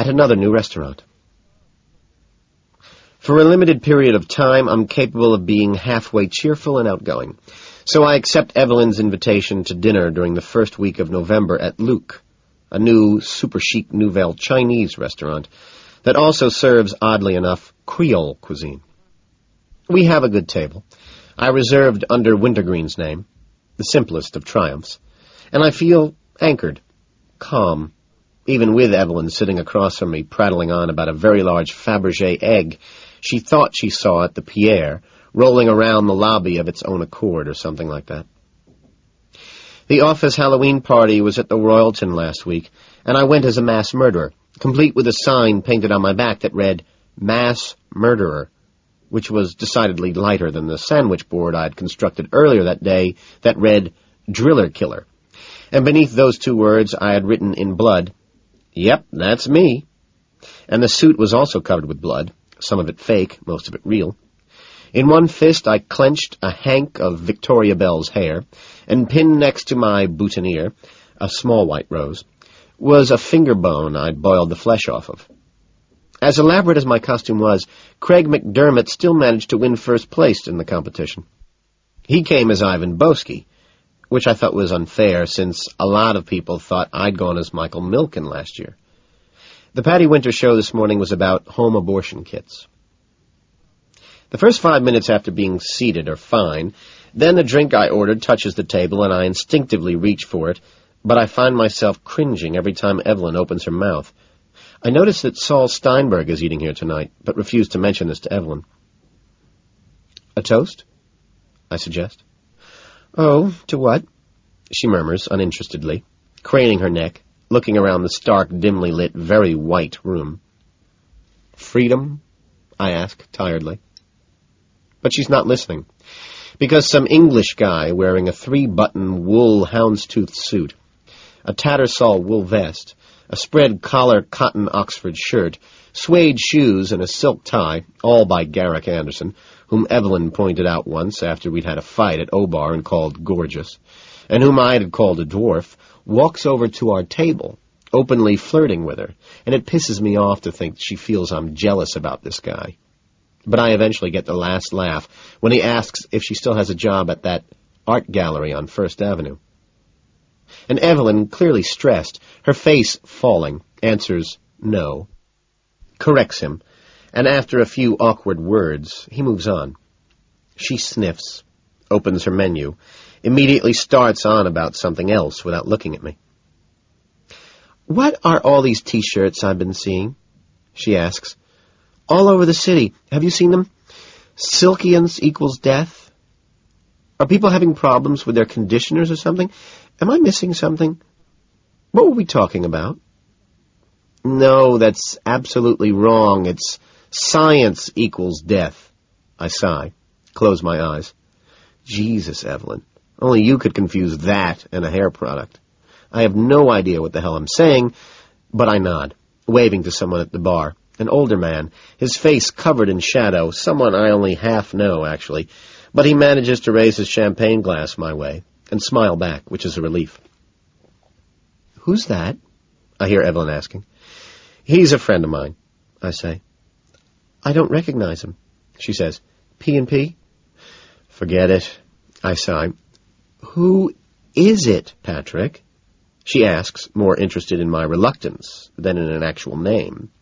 at another new restaurant. For a limited period of time, I'm capable of being halfway cheerful and outgoing. So I accept Evelyn's invitation to dinner during the first week of November at Luke, a new, super-chic Nouvelle Chinese restaurant that also serves, oddly enough, Creole cuisine. We have a good table. I reserved under Wintergreen's name, the simplest of triumphs, and I feel anchored, calm, even with Evelyn sitting across from me prattling on about a very large Fabergé egg she thought she saw at the Pierre, rolling around the lobby of its own accord or something like that. The office Halloween party was at the Royalton last week, and I went as a mass murderer, complete with a sign painted on my back that read, Mass Murderer, which was decidedly lighter than the sandwich board I'd constructed earlier that day that read, Driller Killer. And beneath those two words I had written in blood, Yep, that's me. And the suit was also covered with blood, some of it fake, most of it real. In one fist I clenched a hank of Victoria Bell's hair, and pinned next to my boutonniere, a small white rose, was a finger bone I'd boiled the flesh off of. As elaborate as my costume was, Craig McDermott still managed to win first place in the competition. He came as Ivan Boesky, which I thought was unfair, since a lot of people thought I'd gone as Michael Milken last year. The Patty Winter show this morning was about home abortion kits. The first 5 minutes after being seated are fine. Then the drink I ordered touches the table, and I instinctively reach for it, but I find myself cringing every time Evelyn opens her mouth. I notice that Saul Steinberg is eating here tonight, but refuse to mention this to Evelyn. A toast? I suggest. Oh, to what? She murmurs uninterestedly, craning her neck, looking around the stark, dimly lit, very white room. Freedom? I ask, tiredly. But she's not listening, because some English guy wearing a 3-button wool houndstooth suit, a Tattersall wool vest, a spread-collar cotton Oxford shirt, suede shoes, and a silk tie, all by Garrick Anderson, whom Evelyn pointed out once after we'd had a fight at Obar and called gorgeous, and whom I had called a dwarf, walks over to our table, openly flirting with her, and it pisses me off to think she feels I'm jealous about this guy. But I eventually get the last laugh when he asks if she still has a job at that art gallery on First Avenue. And Evelyn, clearly stressed, her face falling, answers no, corrects him, and after a few awkward words, he moves on. She sniffs, opens her menu, immediately starts on about something else without looking at me. What are all these T-shirts I've been seeing? She asks. All over the city. Have you seen them? Silkians equals death? Are people having problems with their conditioners or something? Am I missing something? What were we talking about? No, that's absolutely wrong. It's science equals death. I sigh, close my eyes. Jesus, Evelyn. Only you could confuse that and a hair product. I have no idea what the hell I'm saying, but I nod, waving to someone at the bar, an older man, his face covered in shadow, someone I only half know, actually, but he manages to raise his champagne glass my way and smile back, which is a relief. Who's that? I hear Evelyn asking. He's a friend of mine, I say. I don't recognize him, she says. P&P? Forget it, I sigh. Who is it, Patrick? She asks, more interested in my reluctance than in an actual name.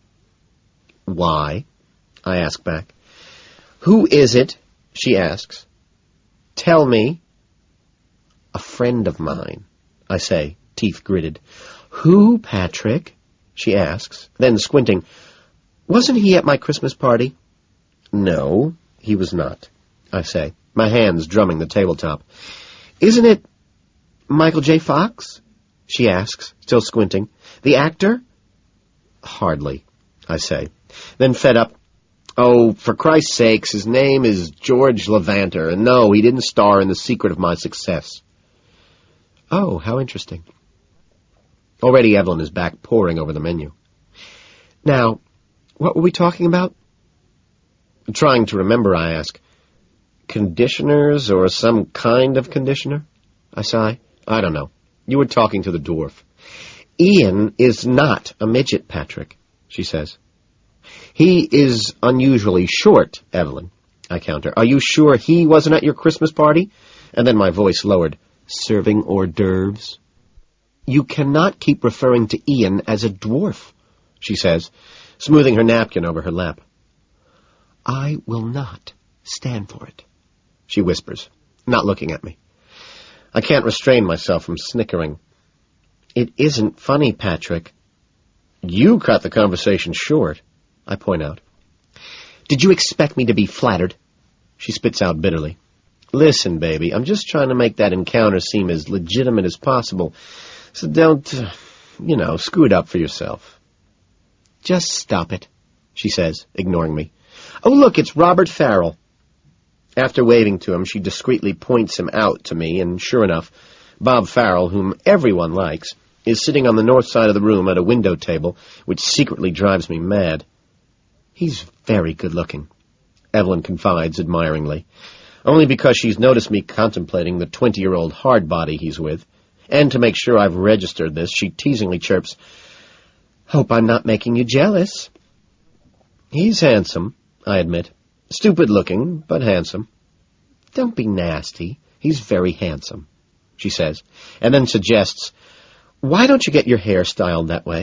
Why? I ask back. Who is it? She asks. Tell me. A friend of mine, I say, teeth gritted. Who, Patrick? She asks, then squinting. Wasn't he at my Christmas party? No, he was not, I say, my hands drumming the tabletop. Isn't it Michael J. Fox? She asks, still squinting. The actor? Hardly, I say. Then fed up. Oh, for Christ's sakes, his name is George Levanter, and no, he didn't star in The Secret of My Success. Oh, how interesting. Already Evelyn is back poring over the menu. Now, what were we talking about? Trying to remember, I ask. Conditioners or some kind of conditioner? I sigh. I don't know. You were talking to the dwarf. Ian is not a midget, Patrick. she says. He is unusually short, Evelyn, I counter. Are you sure he wasn't at your Christmas party? And then my voice lowered. Serving hors d'oeuvres? You cannot keep referring to Ian as a dwarf, she says, smoothing her napkin over her lap. I will not stand for it, she whispers, not looking at me. I can't restrain myself from snickering. It isn't funny, Patrick. You cut the conversation short, I point out. Did you expect me to be flattered? She spits out bitterly. Listen, baby, I'm just trying to make that encounter seem as legitimate as possible, so don't, screw it up for yourself. Just stop it, she says, ignoring me. Oh, look, it's Robert Farrell. After waving to him, she discreetly points him out to me, and sure enough, Bob Farrell, whom everyone likes, is sitting on the north side of the room at a window table, which secretly drives me mad. He's very good-looking, Evelyn confides admiringly, only because she's noticed me contemplating the 20-year-old hard body he's with, and to make sure I've registered this, she teasingly chirps, Hope I'm not making you jealous. He's handsome, I admit. Stupid-looking, but handsome. Don't be nasty. He's very handsome, she says, and then suggests, Why don't you get your hair styled that way?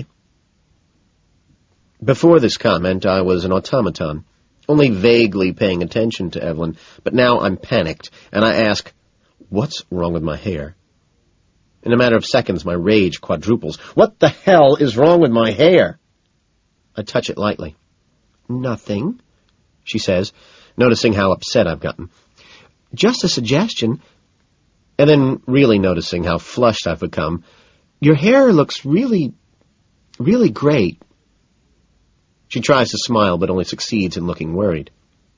Before this comment, I was an automaton, only vaguely paying attention to Evelyn, but now I'm panicked, and I ask, What's wrong with my hair? In a matter of seconds, my rage quadruples. What the hell is wrong with my hair? I touch it lightly. Nothing, she says, noticing how upset I've gotten. Just a suggestion. And then, really noticing how flushed I've become, your hair looks really, really great. She tries to smile, but only succeeds in looking worried.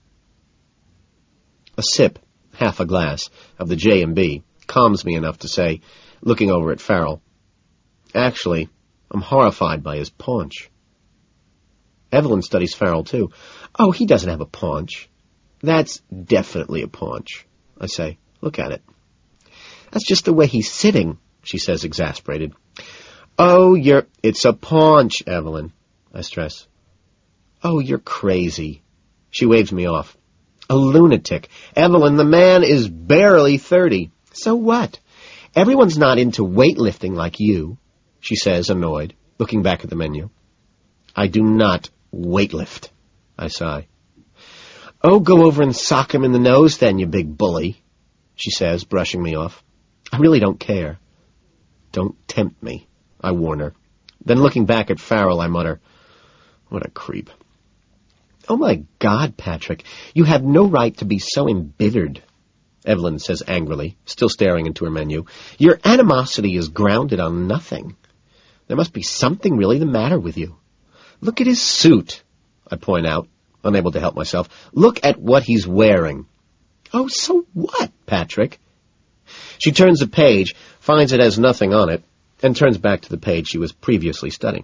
A sip, half a glass, of the J&B calms me enough to say, looking over at Farrell, Actually, I'm horrified by his paunch. Evelyn studies Farrell, too. Oh, he doesn't have a paunch. That's definitely a paunch, I say. Look at it. That's just the way he's sitting, she says, exasperated. Oh, it's a paunch, Evelyn, I stress. Oh, you're crazy. She waves me off. A lunatic. Evelyn, the man is barely 30. So what? Everyone's not into weightlifting like you, she says, annoyed, looking back at the menu. I do not weightlift, I sigh. Oh, go over and sock him in the nose then, you big bully, she says, brushing me off. I really don't care. Don't tempt me, I warn her. Then looking back at Farrell, I mutter, What a creep. Oh, my God, Patrick, you have no right to be so embittered, Evelyn says angrily, still staring into her menu. Your animosity is grounded on nothing. There must be something really the matter with you. Look at his suit, I point out, unable to help myself. Look at what he's wearing. Oh, so what, Patrick? She turns the page, finds it has nothing on it, and turns back to the page she was previously studying.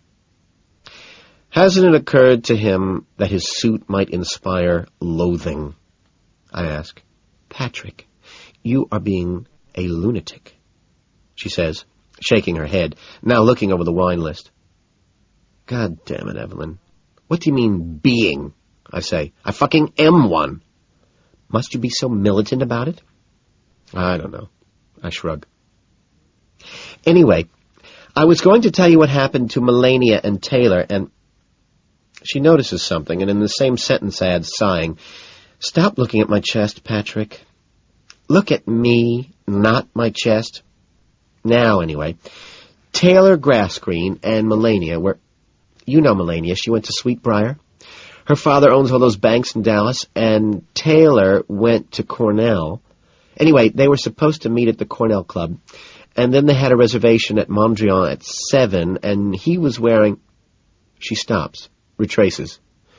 Hasn't it occurred to him that his suit might inspire loathing? I ask. Patrick, you are being a lunatic, she says, shaking her head, now looking over the wine list. God damn it, Evelyn. What do you mean, being? I say. I fucking am one. Must you be so militant about it? I don't know. I shrug. Anyway, I was going to tell you what happened to Melania and Taylor, and... She notices something, and in the same sentence adds, sighing, Stop looking at my chest, Patrick. Look at me, not my chest. Now, anyway, Taylor Grassgreen and Melania were... You know Melania, she went to Sweetbriar. Her father owns all those banks in Dallas, and Taylor went to Cornell. Anyway, they were supposed to meet at the Cornell Club, and then they had a reservation at Mondrian at 7, and he was wearing... She stops, retraces.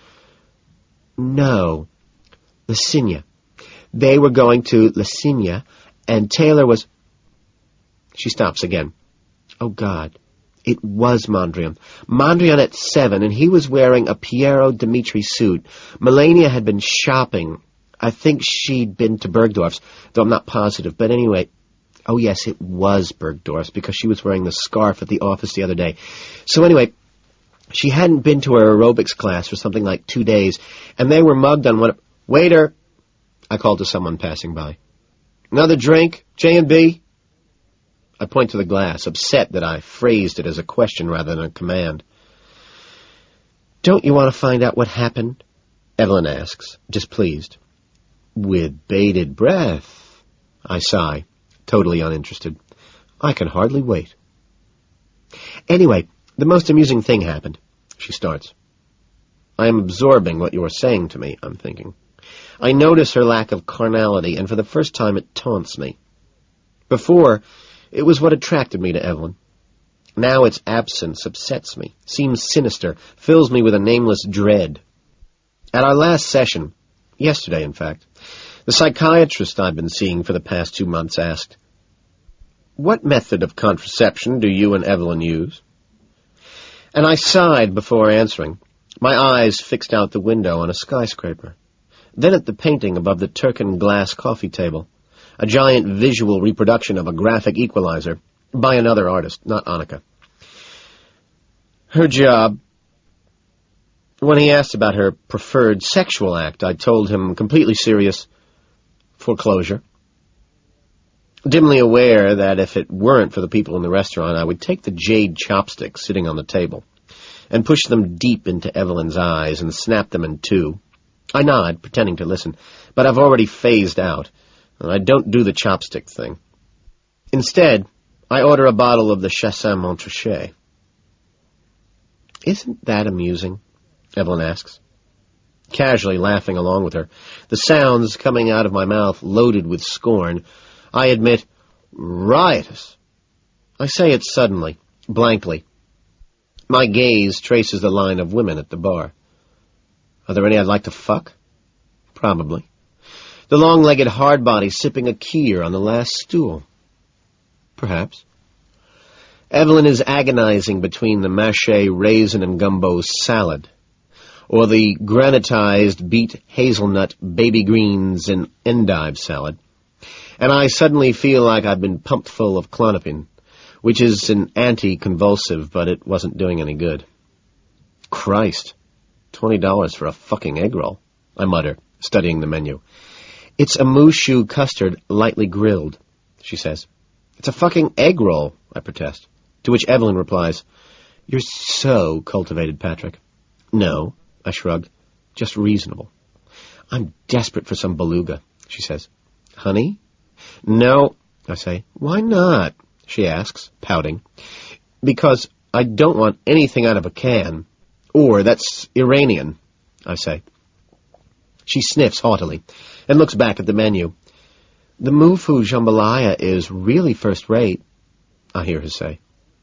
No, Licinia. They were going to Licinia, and Taylor was... She stops again. Oh, God. It was Mondrian. Mondrian at 7, and he was wearing a Piero Dimitri suit. Melania had been shopping. I think she'd been to Bergdorf's, though I'm not positive. But anyway, oh yes, it was Bergdorf's, because she was wearing the scarf at the office the other day. So anyway, She hadn't been to her aerobics class for something like 2 days, and they were mugged on one... Waiter! I called to someone passing by. Another drink? J&B? I point to the glass, upset that I phrased it as a question rather than a command. Don't you want to find out what happened? Evelyn asks, displeased. With bated breath, I sigh, totally uninterested. I can hardly wait. Anyway, the most amusing thing happened, she starts. I am absorbing what you are saying to me, I'm thinking. I notice her lack of carnality, and for the first time it taunts me. Before, it was what attracted me to Evelyn. Now its absence upsets me, seems sinister, fills me with a nameless dread. At our last session, yesterday in fact, the psychiatrist I've been seeing for the past 2 months asked, What method of contraception do you and Evelyn use? And I sighed before answering, my eyes fixed out the window on a skyscraper, then at the painting above the Turkin glass coffee table, a giant visual reproduction of a graphic equalizer, by another artist, not Annika. Her job. When he asked about her preferred sexual act, I told him, completely serious, foreclosure. Dimly aware that if it weren't for the people in the restaurant, I would take the jade chopsticks sitting on the table and push them deep into Evelyn's eyes and snap them in two. I nod, pretending to listen, but I've already phased out, and I don't do the chopstick thing. Instead, I order a bottle of the Chassin Montrachet. Isn't that amusing? Evelyn asks, casually laughing along with her, the sounds coming out of my mouth loaded with scorn. I admit, riotous. I say it suddenly, blankly. My gaze traces the line of women at the bar. Are there any I'd like to fuck? Probably. The long-legged hardbody sipping a Kier on the last stool. Perhaps. Evelyn is agonizing between the mâché raisin and gumbo salad, or the granitized beet hazelnut baby greens and endive salad, and I suddenly feel like I've been pumped full of Klonopin, which is an anti-convulsive, but it wasn't doing any good. Christ, $20 for a fucking egg roll, I mutter, studying the menu. It's a moushu custard lightly grilled, she says. It's a fucking egg roll, I protest, to which Evelyn replies, You're so cultivated, Patrick. No, I shrugged, just reasonable. I'm desperate for some beluga, she says. Honey? No, I say. Why not? She asks, pouting. Because I don't want anything out of a can. Or that's Iranian, I say. She sniffs haughtily and looks back at the menu. The Mufu jambalaya is really first-rate, I hear her say.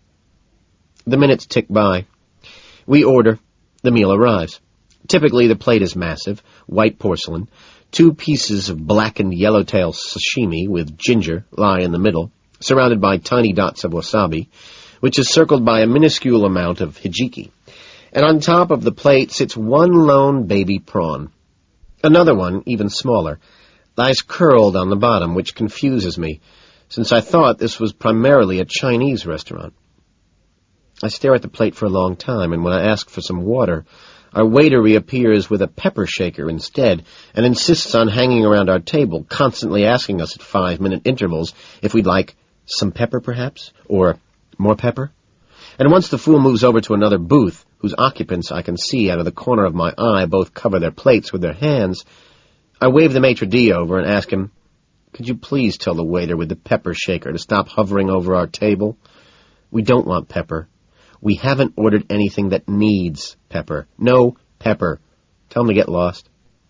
The minutes tick by. We order. The meal arrives. Typically, the plate is massive, white porcelain. 2 pieces of blackened yellowtail sashimi with ginger lie in the middle, surrounded by tiny dots of wasabi, which is circled by a minuscule amount of hijiki. And on top of the plate sits one lone baby prawn. Another one, even smaller, lies curled on the bottom, which confuses me, since I thought this was primarily a Chinese restaurant. I stare at the plate for a long time, and when I ask for some water, our waiter reappears with a pepper shaker instead, and insists on hanging around our table, constantly asking us at 5-minute intervals if we'd like some pepper, perhaps, or more pepper. And once the fool moves over to another booth, whose occupants I can see out of the corner of my eye both cover their plates with their hands, I wave the maitre d' over and ask him, Could you please tell the waiter with the pepper shaker to stop hovering over our table? We don't want pepper. We haven't ordered anything that needs pepper. No pepper. Tell him to get lost.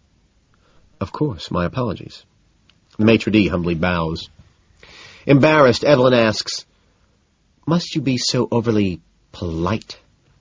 Of course, my apologies. The maitre d' humbly bows. Embarrassed, Evelyn asks, Must you be so overly polite?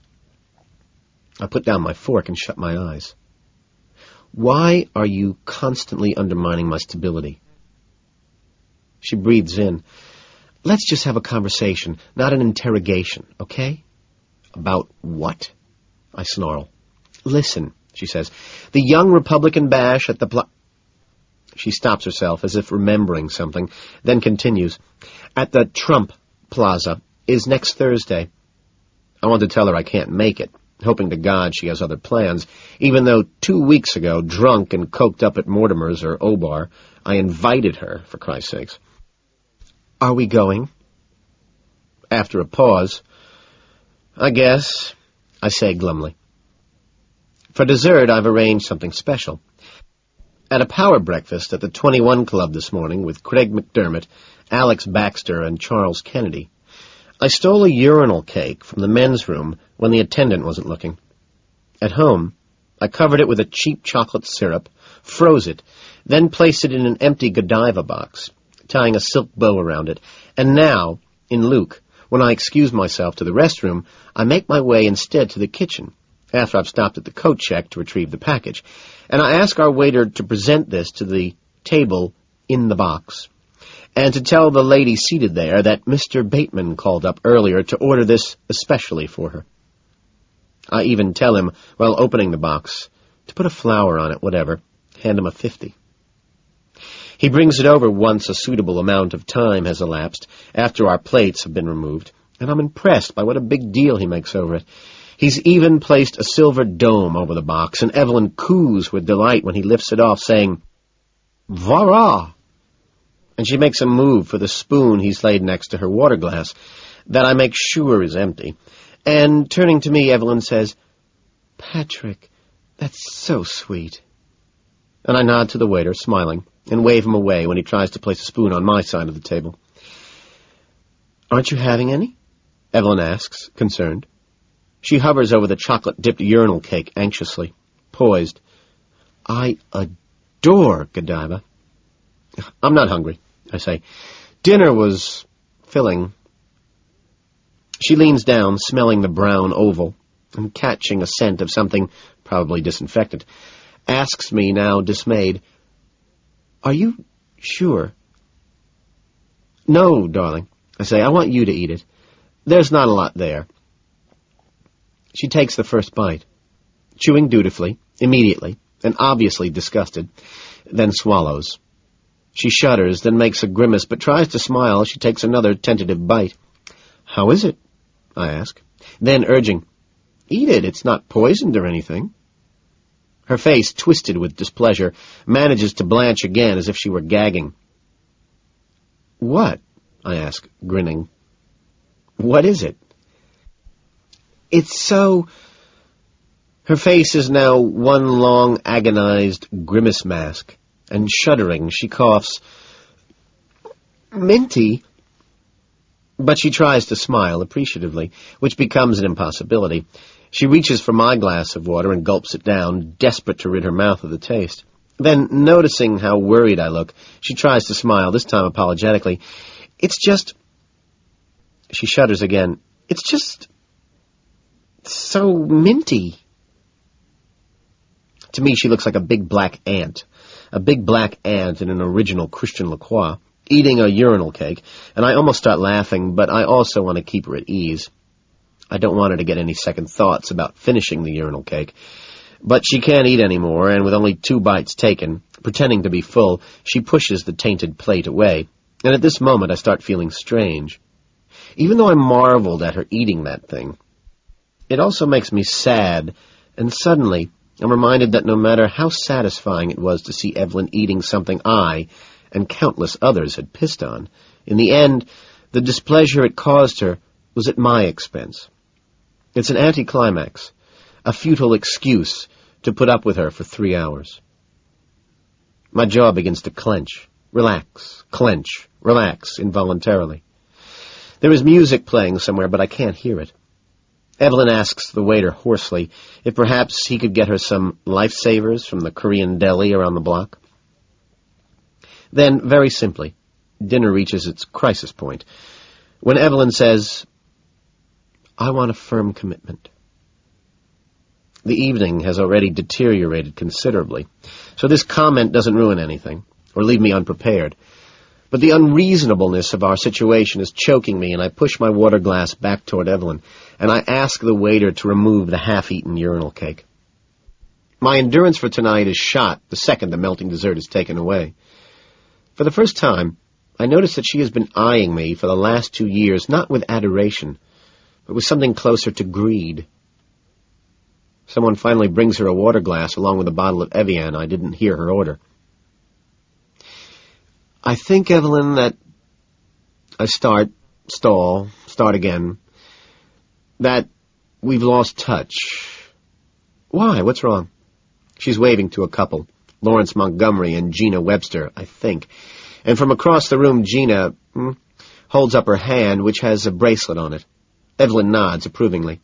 I put down my fork and shut my eyes. Why are you constantly undermining my stability? She breathes in. Let's just have a conversation, not an interrogation, okay? About what? I snarl. Listen, she says. The young Republican bash at the She stops herself as if remembering something, then continues. At the Trump Plaza is next Thursday. I want to tell her I can't make it, hoping to God she has other plans, even though 2 weeks ago, drunk and coked up at Mortimer's or Obar, I invited her, for Christ's sakes. "Are we going?" After a pause, "I guess," I say glumly. For dessert, I've arranged something special. At a power breakfast at the 21 Club this morning with Craig McDermott, Alex Baxter, and Charles Kennedy, I stole a urinal cake from the men's room when the attendant wasn't looking. At home, I covered it with a cheap chocolate syrup, froze it, then placed it in an empty Godiva box, tying a silk bow around it, and now, in Luke, when I excuse myself to the restroom, I make my way instead to the kitchen, after I've stopped at the coat check to retrieve the package, and I ask our waiter to present this to the table in the box, and to tell the lady seated there that Mr. Bateman called up earlier to order this especially for her. I even tell him, while opening the box, to put a flower on it, whatever, hand him a 50. He brings it over once a suitable amount of time has elapsed, after our plates have been removed, and I'm impressed by what a big deal he makes over it. He's even placed a silver dome over the box, and Evelyn coos with delight when he lifts it off, saying, "Voilà!" And she makes a move for the spoon he's laid next to her water glass, that I make sure is empty. And, turning to me, Evelyn says, "Patrick, that's so sweet." And I nod to the waiter, smiling, and wave him away when he tries to place a spoon on my side of the table. "Aren't you having any?" Evelyn asks, concerned. She hovers over the chocolate-dipped urinal cake anxiously, poised. "I adore Godiva." "I'm not hungry," I say. "Dinner was filling." She leans down, smelling the brown oval, and catching a scent of something, probably disinfectant, asks me, now dismayed, "Are you sure?" "No, darling," I say. "I want you to eat it. There's not a lot there." She takes the first bite, chewing dutifully, immediately, and obviously disgusted, then swallows. She shudders, then makes a grimace, but tries to smile as she takes another tentative bite. "How is it?" I ask. Then, urging, "Eat it, it's not poisoned or anything." Her face, twisted with displeasure, manages to blanch again as if she were gagging. "What?" I ask, grinning. "What is it?" "It's so—" Her face is now one long, agonized grimace mask, and shuddering, she coughs, "Minty." But she tries to smile appreciatively, which becomes an impossibility. She reaches for my glass of water and gulps it down, desperate to rid her mouth of the taste. Then, noticing how worried I look, she tries to smile, this time apologetically. "It's just—" She shudders again. "It's just so minty." To me, she looks like a big black ant in an original Christian Lacroix, eating a urinal cake, and I almost start laughing, but I also want to keep her at ease. I don't want her to get any second thoughts about finishing the urinal cake. But she can't eat any more, and with only 2 bites taken, pretending to be full, she pushes the tainted plate away, and at this moment I start feeling strange. Even though I marveled at her eating that thing, it also makes me sad, and suddenly I'm reminded that no matter how satisfying it was to see Evelyn eating something I and countless others had pissed on, in the end, the displeasure it caused her was at my expense. It's an anticlimax, a futile excuse to put up with her for 3 hours. My jaw begins to clench, relax, clench, relax involuntarily. There is music playing somewhere, but I can't hear it. Evelyn asks the waiter hoarsely if perhaps he could get her some lifesavers from the Korean deli around the block. Then, very simply, dinner reaches its crisis point, when Evelyn says, "I want a firm commitment." The evening has already deteriorated considerably, so this comment doesn't ruin anything, or leave me unprepared. But the unreasonableness of our situation is choking me, and I push my water glass back toward Evelyn, and I ask the waiter to remove the half-eaten urinal cake. My endurance for tonight is shot the second the melting dessert is taken away. For the first time, I notice that she has been eyeing me for the last 2 years, not with adoration, but with something closer to greed. Someone finally brings her a water glass along with a bottle of Evian. I didn't hear her order. I think, Evelyn, that I start again, that we've lost touch. Why? What's wrong? She's waving to a couple, Lawrence Montgomery and Gina Webster, I think. And from across the room, Gina holds up her hand, which has a bracelet on it. Evelyn nods approvingly.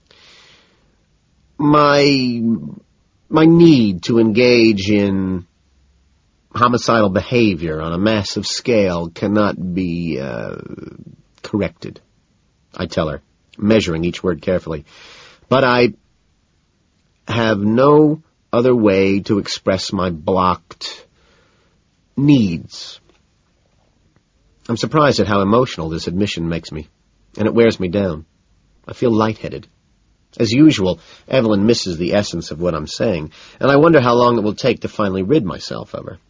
My need to engage in homicidal behavior on a massive scale cannot be corrected, I tell her, measuring each word carefully. But I have no other way to express my blocked needs. I'm surprised at how emotional this admission makes me, and it wears me down. I feel lightheaded. As usual, Evelyn misses the essence of what I'm saying, and I wonder how long it will take to finally rid myself of her.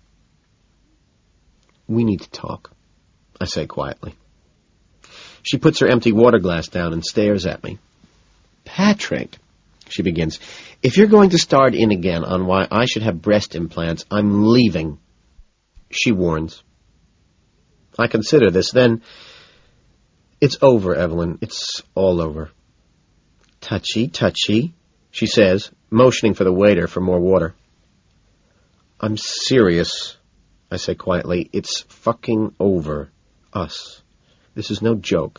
We need to talk, I say quietly. She puts her empty water glass down and stares at me. Patrick, she begins, if you're going to start in again on why I should have breast implants, I'm leaving. She warns. I consider this, then, it's over, Evelyn. It's all over. Touchy, touchy, she says, motioning for the waiter for more water. I'm serious, I say quietly. It's fucking over. Us. This is no joke.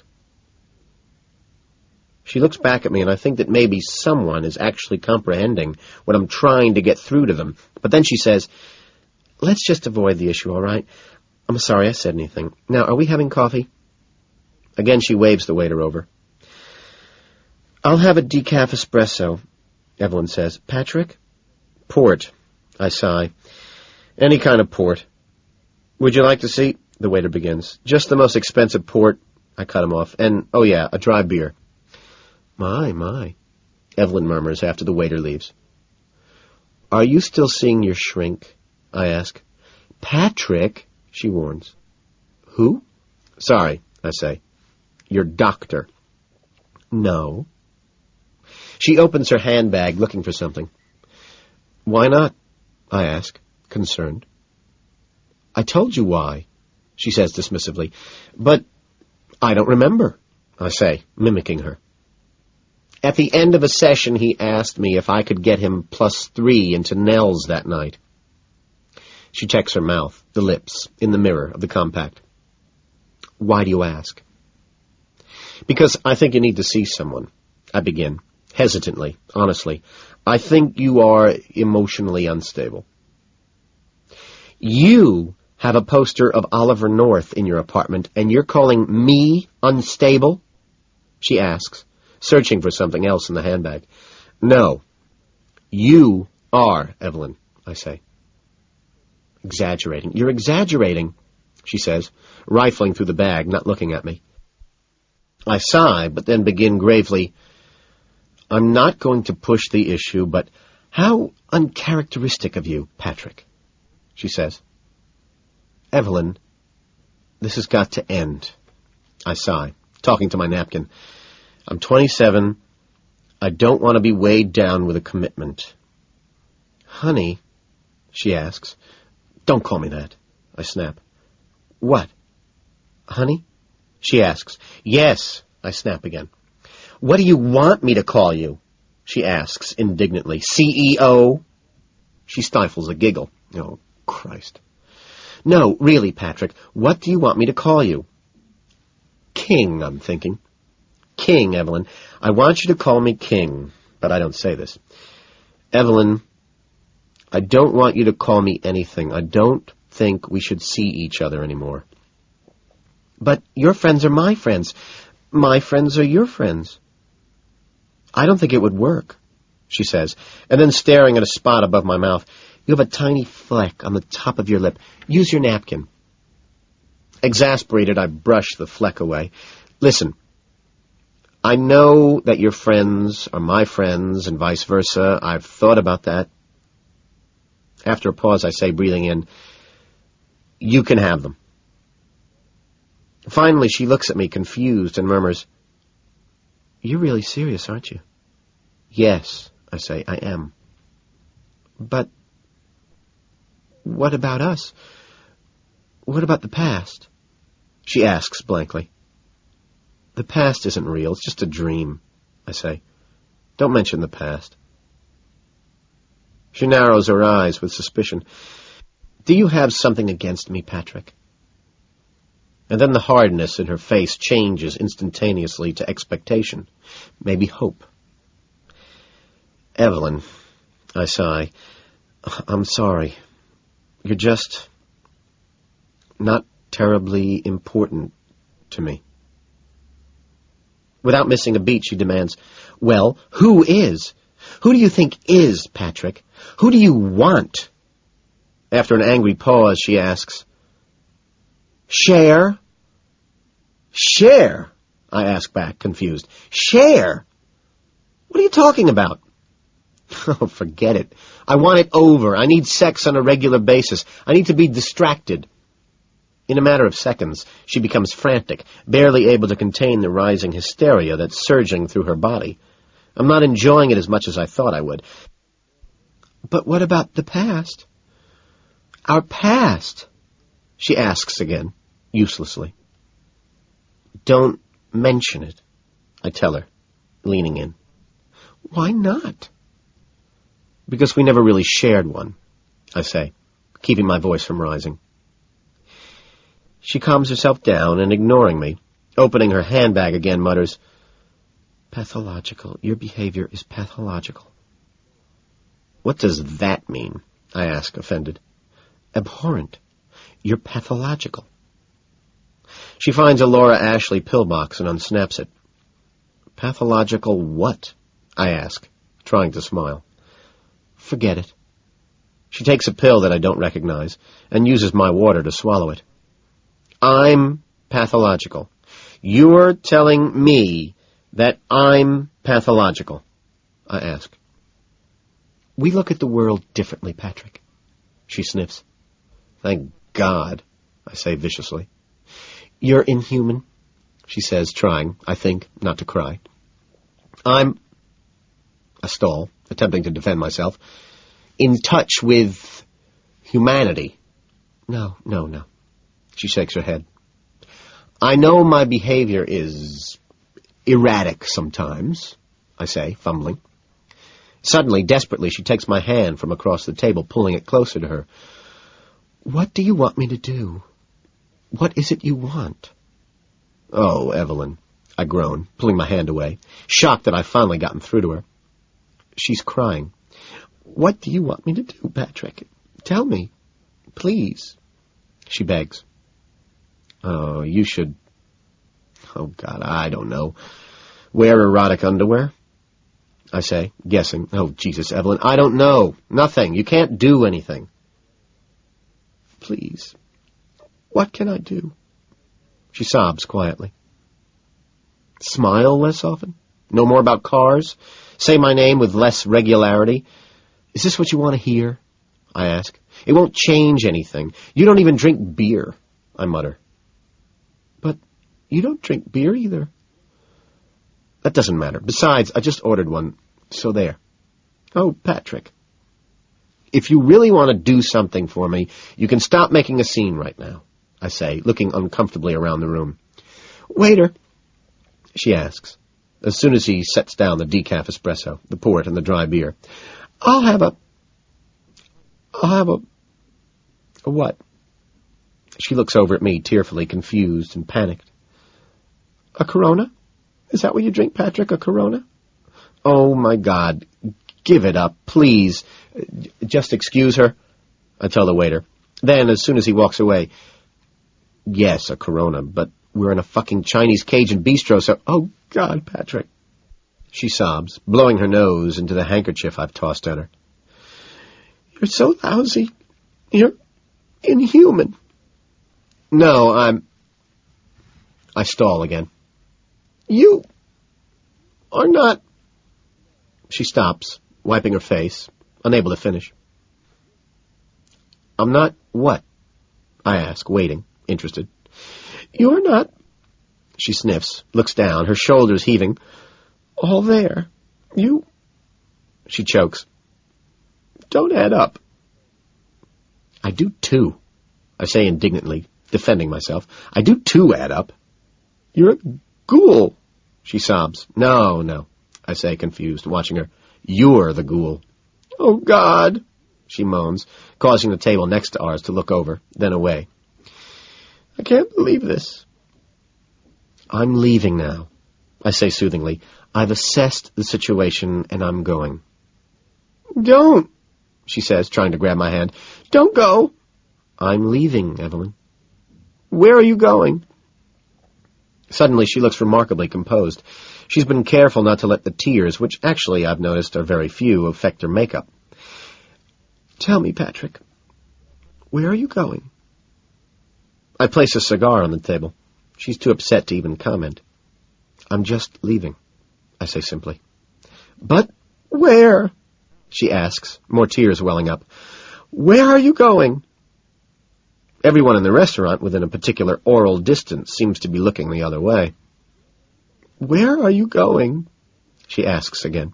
She looks back at me, and I think that maybe someone is actually comprehending what I'm trying to get through to them. But then she says, let's just avoid the issue, all right? I'm sorry I said anything. Now, are we having coffee? Again, she waves the waiter over. I'll have a decaf espresso, Evelyn says. Patrick? Port, I sigh. Any kind of port. Would you like to see? The waiter begins. Just the most expensive port, I cut him off. And, oh yeah, a dry beer. My, Evelyn murmurs after the waiter leaves. Are you still seeing your shrink? I ask. Patrick, she warns. Who? Sorry, I say. Your doctor. No. She opens her handbag, looking for something. Why not? I ask, concerned. I told you why, she says dismissively. But I don't remember, I say, mimicking her. At the end of a session, he asked me if I could get him +3 into Nell's that night. She checks her mouth, the lips, in the mirror of the compact. Why do you ask? Because I think you need to see someone, I begin. Hesitantly, honestly. I think you are emotionally unstable. You have a poster of Oliver North in your apartment, and you're calling me unstable? She asks, searching for something else in the handbag. No. You are, Evelyn, I say. Exaggerating. You're exaggerating, she says, rifling through the bag, not looking at me. I sigh, but then begin gravely. I'm not going to push the issue, but how uncharacteristic of you, Patrick, she says. Evelyn, this has got to end, I sigh, talking to my napkin. I'm 27. I don't want to be weighed down with a commitment. Honey, she asks. Don't call me that, I snap. What? Honey? She asks. Yes, I snap again. What do you want me to call you? She asks indignantly. CEO? She stifles a giggle. Oh, Christ. No, really, Patrick, what do you want me to call you? King, I'm thinking. King, Evelyn. I want you to call me King, but I don't say this. Evelyn, I don't want you to call me anything. I don't think we should see each other anymore. But your friends are my friends. My friends are your friends. I don't think it would work, she says, and then staring at a spot above my mouth. You have a tiny fleck on the top of your lip. Use your napkin. Exasperated, I brush the fleck away. Listen, I know that your friends are my friends and vice versa. I've thought about that. After a pause, I say, breathing in, you can have them. Finally, she looks at me, confused, and murmurs, You're really serious, aren't you? Yes, I say. I am. But what about us? What about the past? She asks blankly. The past isn't real. It's just a dream, I say. Don't mention the past. She narrows her eyes with suspicion. Do you have something against me, Patrick? And then the hardness in her face changes instantaneously to expectation, maybe hope. Evelyn, I sigh, I'm sorry. You're just not terribly important to me. Without missing a beat, she demands, well, who is? Who do you think is, Patrick? Who do you want? After an angry pause, she asks, Cher? Cher? I ask back, confused. Cher? What are you talking about? Oh, forget it. I want it over. I need sex on a regular basis. I need to be distracted. In a matter of seconds, she becomes frantic, barely able to contain the rising hysteria that's surging through her body. I'm not enjoying it as much as I thought I would. But what about the past? Our past? She asks again, uselessly. Don't mention it, I tell her, leaning in. Why not? Because we never really shared one, I say, keeping my voice from rising. She calms herself down and, ignoring me, opening her handbag again, mutters, Pathological. Your behavior is pathological. What does that mean? I ask, offended. Abhorrent. You're pathological. She finds a Laura Ashley pillbox and unsnaps it. Pathological what? I ask, trying to smile. Forget it. She takes a pill that I don't recognize and uses my water to swallow it. I'm pathological. You're telling me that I'm pathological, I ask. We look at the world differently, Patrick. She sniffs. Thank God, I say viciously. You're inhuman, she says, trying, I think, not to cry. I stall, attempting to defend myself. In touch with humanity. No. She shakes her head. I know my behavior is erratic sometimes, I say, fumbling. Suddenly, desperately, she takes my hand from across the table, pulling it closer to her. What do you want me to do? What is it you want? Oh, Evelyn, I groan, pulling my hand away, shocked that I've finally gotten through to her. She's crying. What do you want me to do, Patrick? Tell me, please, she begs. Oh, you should, oh God, I don't know, wear erotic underwear? I say, guessing. Oh, Jesus, Evelyn, I don't know. Nothing. You can't do anything. Please, what can I do? She sobs quietly. Smile less often? Know more about cars? Say my name with less regularity? Is this what you want to hear? I ask. It won't change anything. You don't even drink beer, I mutter. But you don't drink beer either. That doesn't matter. Besides, I just ordered one, so there. Oh, Patrick. If you really want to do something for me, you can stop making a scene right now, I say, looking uncomfortably around the room. Waiter, she asks, as soon as he sets down the decaf espresso, the port, and the dry beer. I'll have a what? She looks over at me, tearfully, confused and panicked. A Corona? Is that what you drink, Patrick, a Corona? Oh, my God. Give it up, please. Just excuse her, I tell the waiter. Then, as soon as he walks away, yes, a Corona, but we're in a fucking Chinese Cajun bistro, so... Oh, God, Patrick. She sobs, blowing her nose into the handkerchief I've tossed at her. You're so lousy. You're inhuman. No, I stall again. You are not... She stops, wiping her face, unable to finish. I'm not what? I ask, waiting, interested. You're not... She sniffs, looks down, her shoulders heaving. All there. You She chokes. Don't add up. I do too, I say indignantly, defending myself. I do too add up. You're a ghoul, she sobs. No, I say, confused, watching her. You're the ghoul. Oh, God, she moans, causing the table next to ours to look over, then away. I can't believe this. I'm leaving now, I say soothingly. I've assessed the situation, and I'm going. Don't, she says, trying to grab my hand. Don't go. I'm leaving, Evelyn. Where are you going? Suddenly she looks remarkably composed. She's been careful not to let the tears, which actually I've noticed are very few, affect her makeup. Tell me, Patrick, where are you going? I place a cigar on the table. She's too upset to even comment. I'm just leaving, I say simply. But where? She asks, more tears welling up. Where are you going? Everyone in the restaurant within a particular oral distance seems to be looking the other way. Where are you going? She asks again.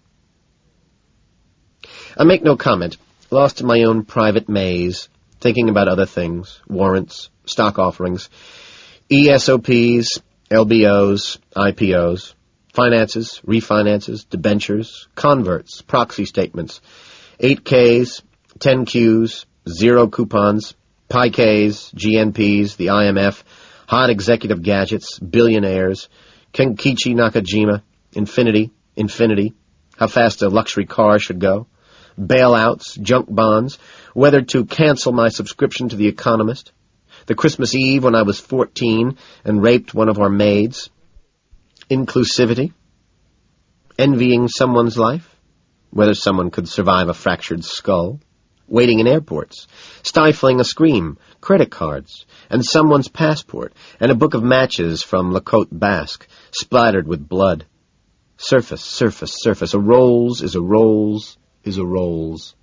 I make no comment, lost in my own private maze, thinking about other things, warrants, stock offerings, ESOPs, LBOs, IPOs, finances, refinances, debentures, converts, proxy statements, 8Ks, 10Qs, zero coupons, Pi-Ks, GNPs, the IMF, hot executive gadgets, billionaires, Kenkichi Nakajima, infinity, how fast a luxury car should go, bailouts, junk bonds, whether to cancel my subscription to The Economist, the Christmas Eve when I was 14 and raped one of our maids, inclusivity, envying someone's life, whether someone could survive a fractured skull, waiting in airports, stifling a scream, credit cards, and someone's passport, and a book of matches from La Côte Basque, splattered with blood. Surface. A Rolls is a Rolls is a Rolls.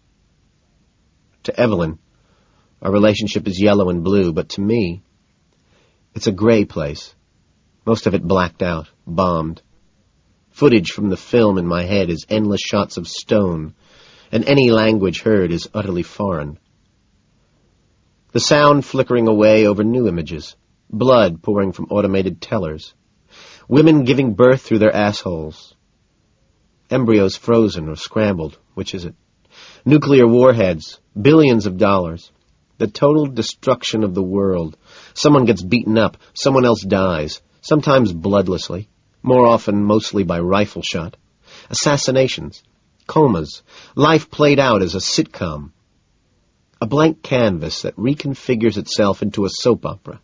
To Evelyn, our relationship is yellow and blue, but to me, it's a gray place, most of it blacked out, bombed. Footage from the film in my head is endless shots of stone, and any language heard is utterly foreign. The sound flickering away over new images, blood pouring from automated tellers, women giving birth through their assholes, embryos frozen or scrambled, which is it? Nuclear warheads, billions of dollars, the total destruction of the world. Someone gets beaten up, someone else dies, sometimes bloodlessly, more often mostly by rifle shot. Assassinations, comas, life played out as a sitcom. A blank canvas that reconfigures itself into a soap opera.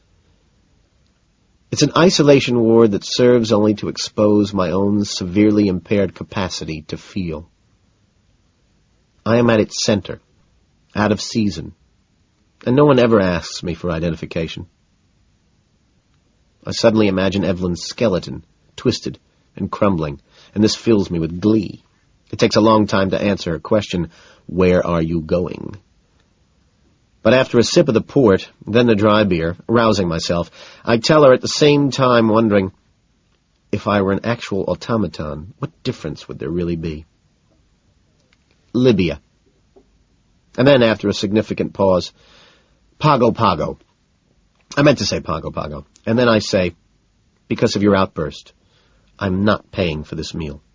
It's an isolation ward that serves only to expose my own severely impaired capacity to feel. I am at its center, out of season, and no one ever asks me for identification. I suddenly imagine Evelyn's skeleton, twisted and crumbling, and this fills me with glee. It takes a long time to answer her question, where are you going? But after a sip of the port, then the dry beer, rousing myself, I tell her at the same time wondering, if I were an actual automaton, what difference would there really be? Libya. And then, after a significant pause, Pago Pago. I meant to say Pago Pago. And then I say, because of your outburst, I'm not paying for this meal.